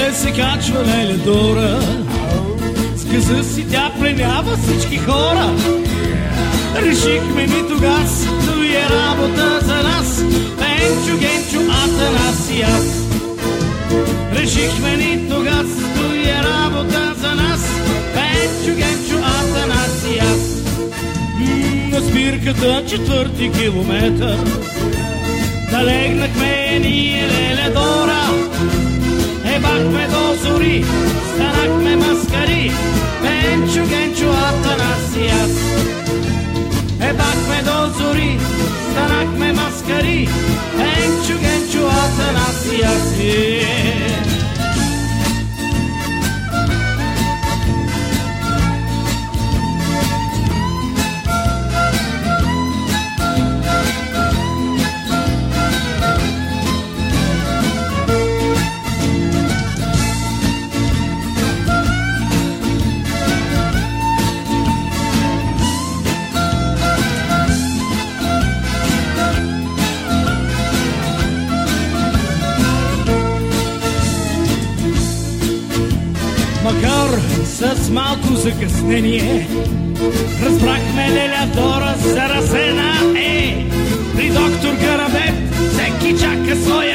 Горе се качва Леля Дора, с къса си тя пленява всички хора. Решихме ни тогас, той е работа за нас, Пенчо, Генчо, Атанас и аз. Решихме ни тогас, той е работа за нас, Пенчо, Генчо, Атанас и аз. На спирката 4-ти километър налегнахме ние Леля Дора. Ебахме до зори, станахме маскари, Пенчо, Генчо, Атанас и аз. Ебахме до зори, станахме маскари, Пенчо, Генчо, Атанас и аз. Макар с малко закъснение, разбрахме Леля Дора заразена е. При доктор Гарабет всеки чака своя